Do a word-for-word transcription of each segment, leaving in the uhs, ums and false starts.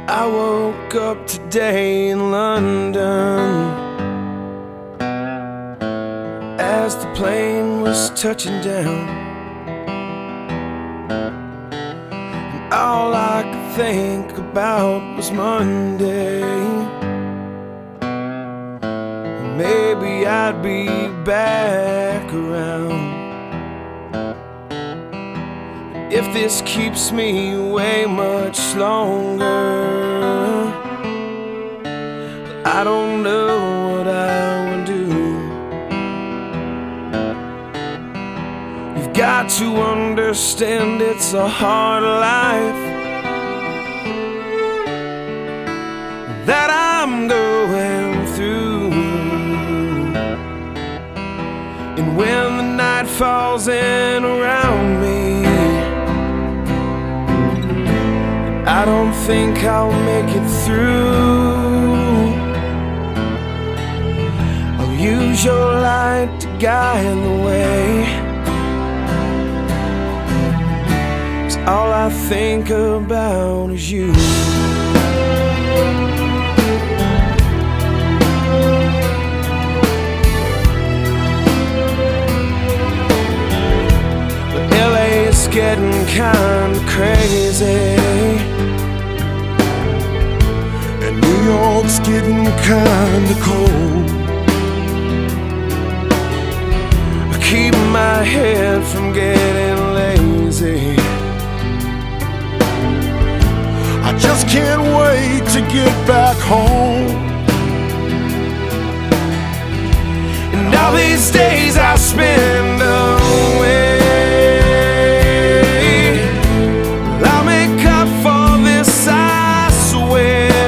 I woke up today in London as the plane was touching down, and all I could think about was Monday. Maybe I'd be back around. If this keeps me away much longer, I don't know what I will do. You've got to understand it's a hard life that I'm going through. And when the night falls in around me, I don't think I'll make it through. I'll use your light to guide the way, 'cause all I think about is you. But L A is getting kinda crazy, New York's getting kinda cold. I keep my head from getting lazy. I just can't wait to get back home. And all these days I spend away, I'll make up for this, I swear.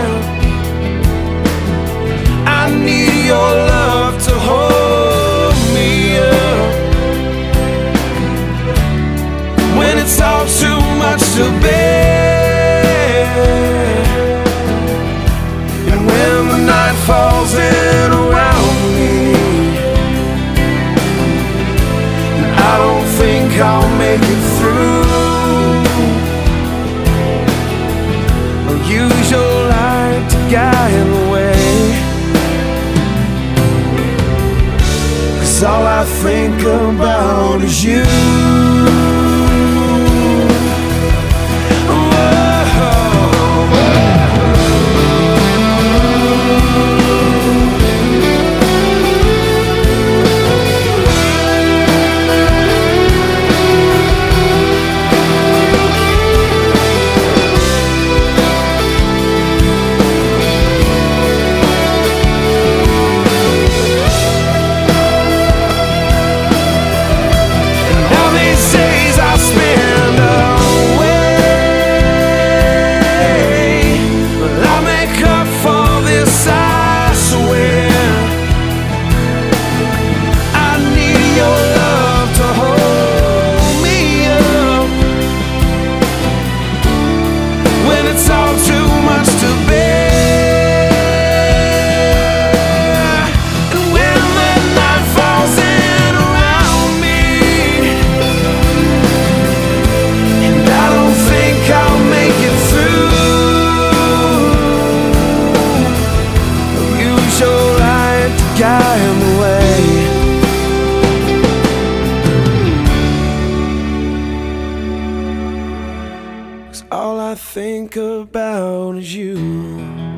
I need your love to hold me up when it's all too much to bear. And when the night falls in around me, and I don't think I'll make it through, I'll use your light to guide the way, 'cause all I think about is you. Guide the way, 'cause all I think about is you.